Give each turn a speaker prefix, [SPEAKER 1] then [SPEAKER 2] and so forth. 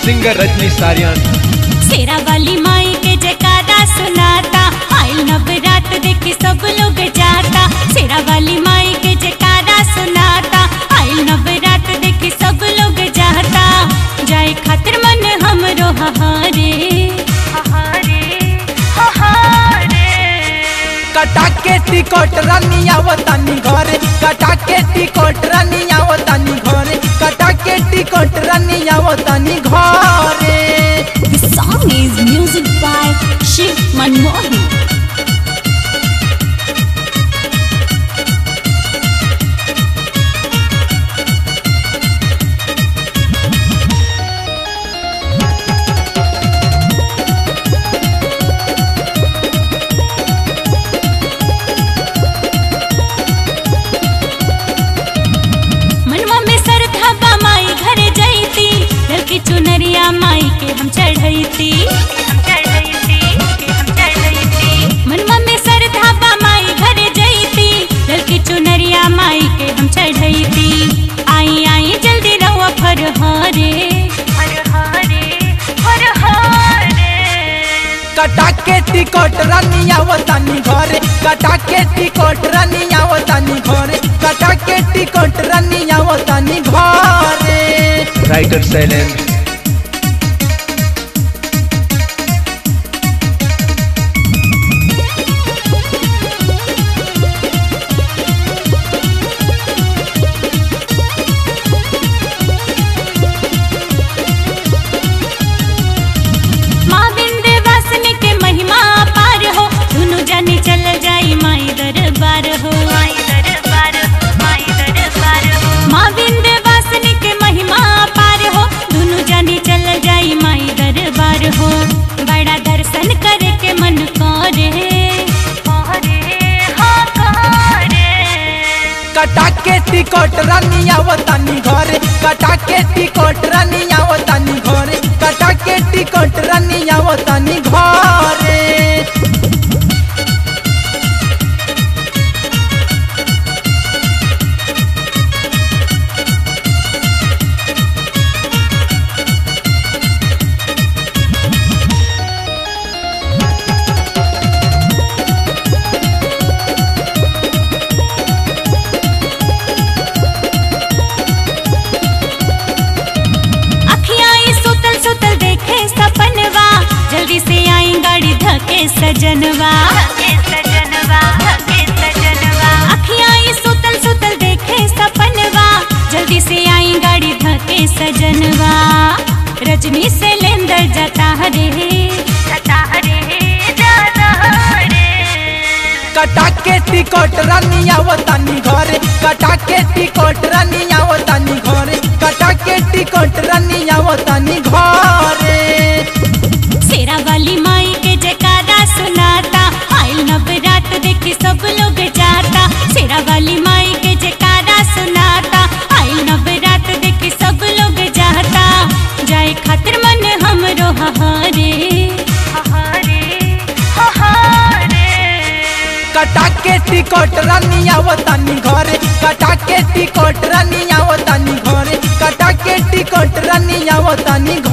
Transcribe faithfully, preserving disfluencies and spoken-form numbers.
[SPEAKER 1] Singer रजनी सारियान।
[SPEAKER 2] शेरा वाली माई के जयकारा सुनाता, आइल नवरात देखी सब लोग जाता। शेरा वाली माई के जयकारा सुनाता, आइल नवरात देखी सब लोग जाता। जाए खातिर मन हमरो हहारे हहारे हहारे।
[SPEAKER 3] कटा के टिकट रानी आवतानी घरे, कटा के टिकट रानी आवतानी घरे, कटा के टिकट रानी आवतानी घरे।
[SPEAKER 2] The song is music by Shiv Manmohan. चुनरिया माई के हम चढ़ैती, हम चढ़ैती, हम चढ़ैती। मनवा में सरधाबा माई घर जैती, ललकी चुनरिया माई के हम चढ़ैती। आई आई जल्दी रहो फरहारे फरहारे फरहारे।
[SPEAKER 3] कटा के टिकट रानी आवतानी घरे, कटा के टिकट रानी आवतानी घरे, कटा के टिकट रानी आवतानी घरे।
[SPEAKER 1] राइटर शैलेंद्र।
[SPEAKER 2] हो बड़ा दर्शन करे के मन करे
[SPEAKER 3] कटा के टिकट रानी आवतानी घरे, कटा के टिकट रानी आवतानी घरे, कटा के टिकट रानी आवतानी घरे।
[SPEAKER 2] जल्दी से आई गाड़ी धके सजनवा, सजनवा, सजनवा। अखियाँ सुतल सुतल देखे सपनवा, जल्दी से आई गाड़ी धके सजनवा। रजनी से लेंदर जाता रे जाता रे जाता रे।
[SPEAKER 3] कटा के टिकट रानी आवतानी घरे, कटा के टिकट रानी आवतानी घरे, कटा के टिकट रानी आवतानी घरे।
[SPEAKER 2] शेरा वाली माई के जयकारा सुनाता, आइल नवरात देखी सब लोग जाता। शेरा वाली माई के जयकारा सुनाता, आइल नवरात देखी सब लोग जाता। जाए खातिर मन हमरो हहारे हहारे हहारे।
[SPEAKER 3] कटा के टिकट रानी आवतानी घरे, कटा के टिकट रानी आवतानी घरे, कटा के टिकट रानी आवतानी